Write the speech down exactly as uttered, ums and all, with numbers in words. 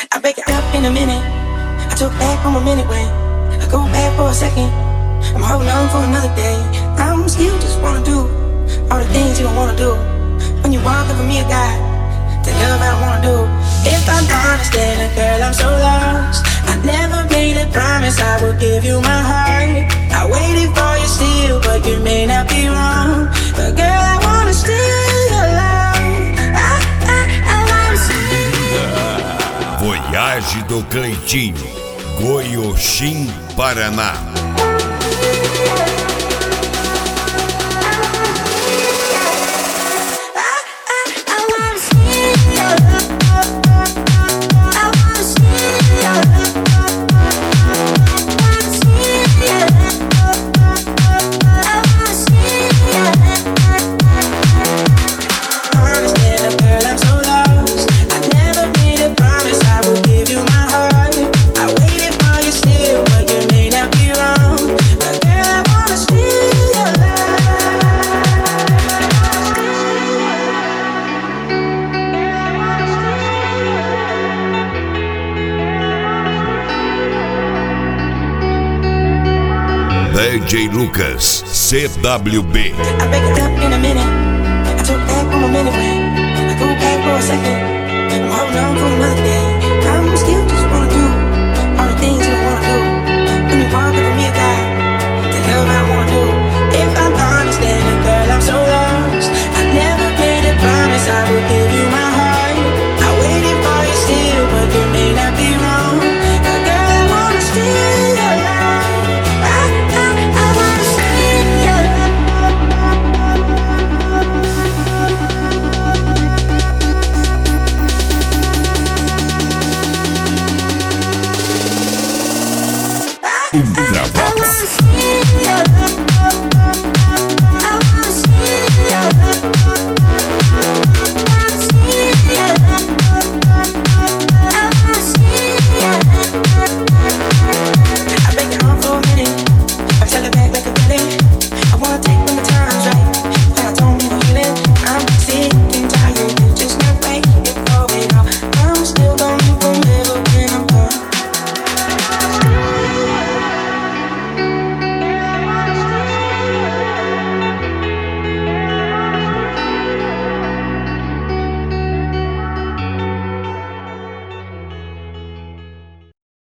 I break it up in a minute. I took back from a minute when I go back for a second. I'm holding on for another day. I'm still just wanna do all the things you don't wanna do. When you walk up for me, a guy, the love I don't wanna do. If I'm honest, then girl, I'm so lost. I never made a promise I would give you my heart. I waited for you still, but you may not be wrong. But girl, I wanna steal your love. I, I, I wanna steal. Voyage do Cleitinho, Goiôxim, Paraná. D J Lucas, C W B. I break it up in a minute. I took back from a minute when I go back for a second. I'm holding on for another day. I'm still just wanna do all the things you don't wanna do. When you walk up for me, a guy, the love I wanna do. If I'm honest, then girl, I'm so lost. I never made a promise I would give you my heart. I waited for you still, but you may not be wrong. But girl, I wanna steal your love. Um